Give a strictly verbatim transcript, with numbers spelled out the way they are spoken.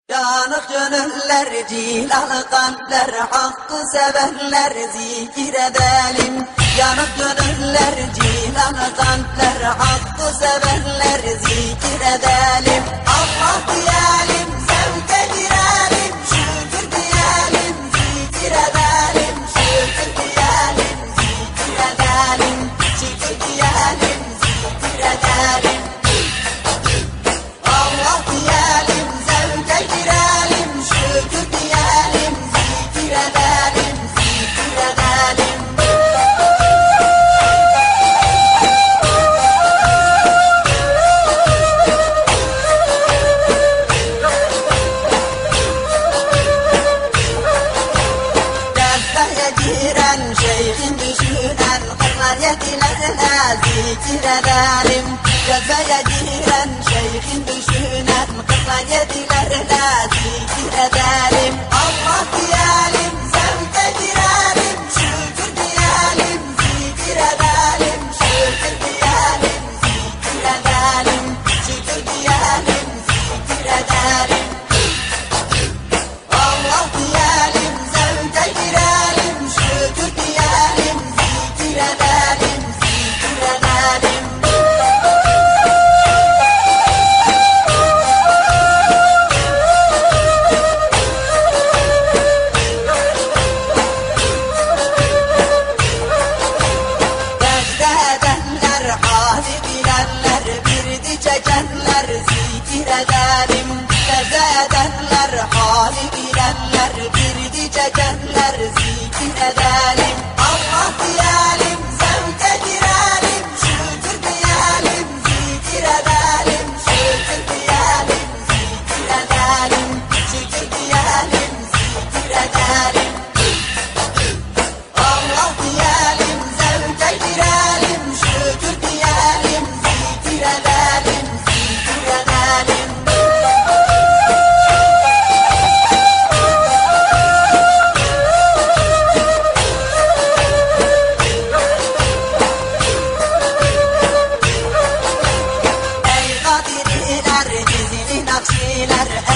Yanık gönüller, cilalı kalpler, hakkı sevenler zikir edelim. Yanık gönüller, cilalı kalpler, hakkı sevenler zikir edelim. Allah diyelim, zevke girelim, şükür diyelim, zikir edelim, şükür diyelim, zikir edelim, şükür diyelim, zikir edelim. Allah diyelim, zevke girelim, şükür diyelim, zikir edelim, zikir edelim. Defteye giren, şeyhin düşünen, kırlar yedilerine zikir edelim. Cezbeye giren, şeyhin düşünen, kırlar yedilerine zikir edelim. Allah diyelim, zevke girelim, şükür diyelim, zikir edelim, şükür diyelim, zikir edelim, şükür diyelim, zikir edelim. Allah diyelim, zevke girelim, şükür diyelim, zikir edelim, zikir edelim. Secde edenler, hali bilenler, birdi çekenler zikir edelim. Secde edenler, hali bilenler, birdi çekenler zikir edelim. Allah diyelim, zevke girelim, şükür diyelim, zikir edelim, şükür diyelim, zikir edelim, şükür diyelim, zikir edelim. Allah diyelim, zevke girelim, şükür diyelim, zikir edelim, zikir edelim. Ey kadiriler, dizili nakşiler,